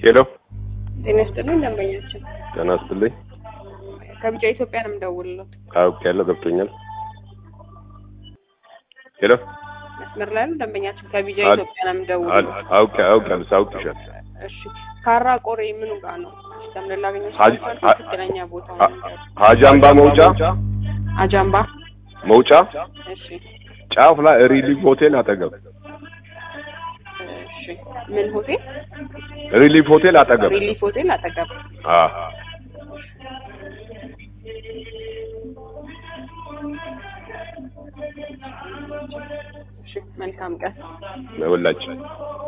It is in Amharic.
ሄሎ ጤና ይስጥልኝ ደንበኛችን ጤና ይስጥልኝ ከቢጫ ኢትዮጵያ ነው የምደውልልዎት አውቄያለሁ ገብቶኛል ሄሎ መስመር ላይ ነው ደንበኛችን ከቢጫ ኢትዮጵያ ነው የምደውልልዎት አውቄያለሁ እሺ ካራ ቆሬ ምኑ ጋር ነው ሲስተም ላገኘው ትክክለኛ ቦታው ነው ሀጃምባ አጃምባ መውጫ እሺ ጫፍ ላይ ሪሊፍ ሆቴል አጠገብ እሺ ምን ሆቴል ሪሊፍ ሆቴል አጠገብ እሺ መልካም ቀን ለሁላችን